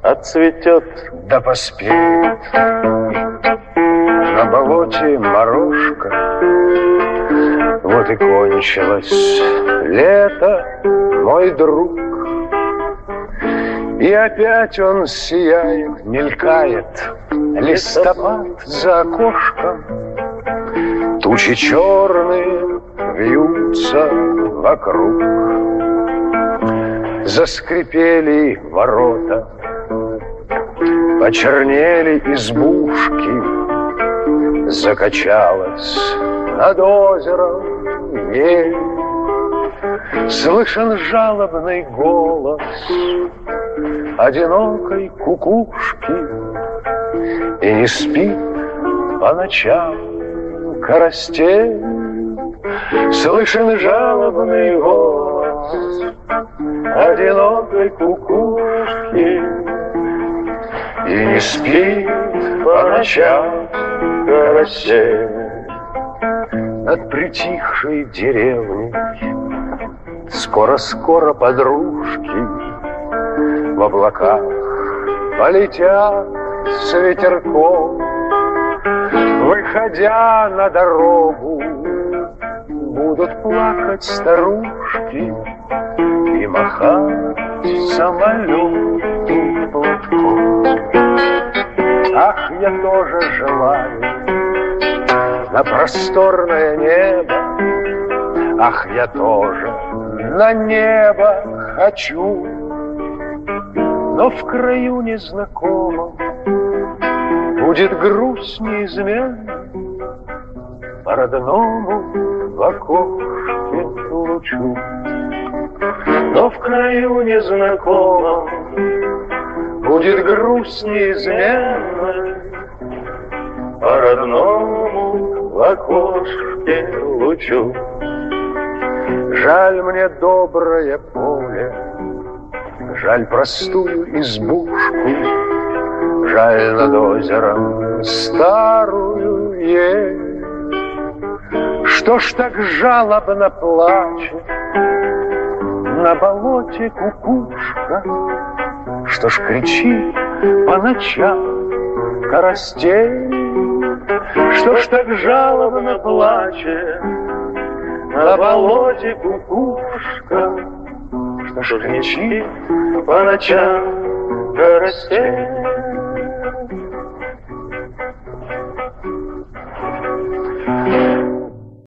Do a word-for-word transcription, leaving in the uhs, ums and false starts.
отцветет да поспеет. На болоте морожка, вот и кончилось лето, мой друг. И опять он сияет, мелькает листопад за окошком. Тучи черные вьются вокруг. Заскрипели ворота, почернели избушки, закачалась над озером ель. Слышен жалобный голос одинокой кукушки, и не спит по ночам карастель. Слышен жалобный голос одинокой кукушки, и не спит по ночам карастель. Над притихшей деревней скоро-скоро подружки в облаках полетят с ветерком. Выходя на дорогу, будут плакать старушки и махать самолету платком. Ах, я тоже желаю на просторное небо, ах, я тоже на небо хочу, но в краю незнакомом будет грусть неизменна по родному в окошке лучу. Но в краю незнакомом будет грусть неизменна по родному в окошке лучу. Жаль мне доброе поле, жаль простую избушку, жаль над озером старую ель. Что ж так жалобно плачет на болоте кукушка? Что ж кричит по ночам карастель? Что ж так жалобно плачет на болоте кукушка? Что ж кричит по ночам карастель?